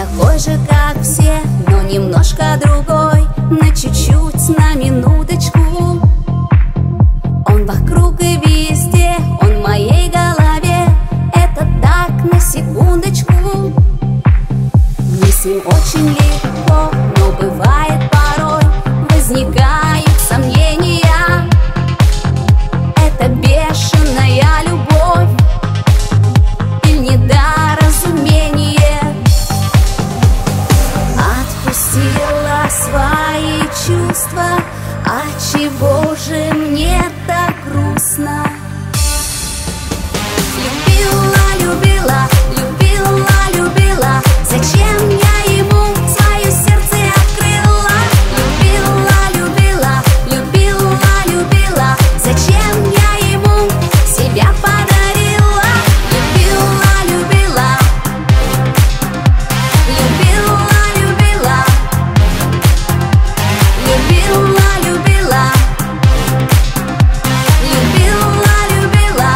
такой же, как все, но немножко другой, на чуть-чуть, на минуточку. Он вокруг и везде, он в моей голове. Это так, на секундочку. Мне с ним очень легко, но бывает порой возникают сомнения. Это бешеная любовь или недоразумение? Отпустила свои чувства, отчего же мне так грустно? Любила, любила, любила, любила, зачем я ему свое сердце открыла? Любила, любила, любила, любила, зачем я ему себя подарила? Любила, любила, любила, любила, любила, любила, любила, любила.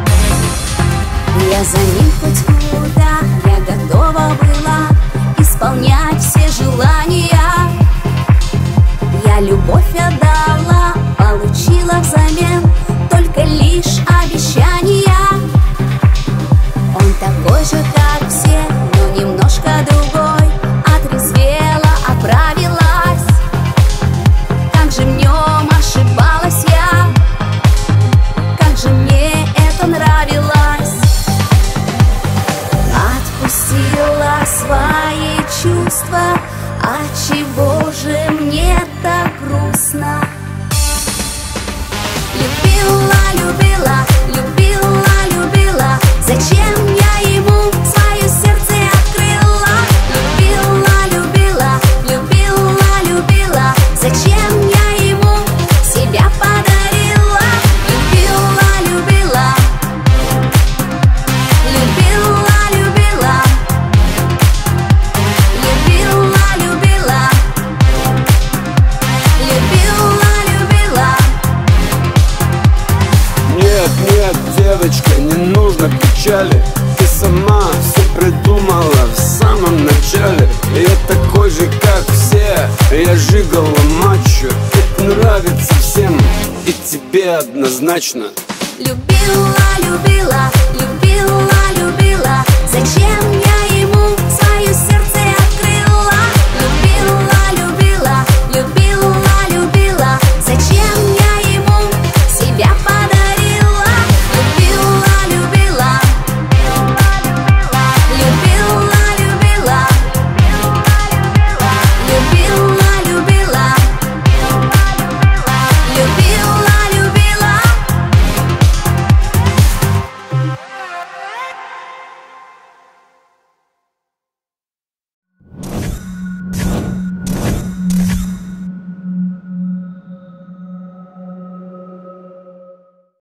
Я за ним хоть куда, я готова была исполнять все желания. Я любовь отдала, получила взамен только лишь обещания. Он такой же, как все, но немножко другой, отрезвела, оправилась. Как же в нем ошибалась я, как же мне это нравилось. Отпустила свои чувства, отчего же мне так грустно? Любила, любила, любила, любила, зачем я ему свое сердце открыла? Любила, любила, любила, любила, зачем я ему себя подарила? Любила, любила, любила, любила, любила, любила, любила, любила. Нет, нет, девочка, не нужно печали. Ты сама все придумала в самом начале. Я такой же, как все, я жигало мачо. Это нравится всем и тебе однозначно. Любила, любила, любила, любила, зачем я ему свое сердце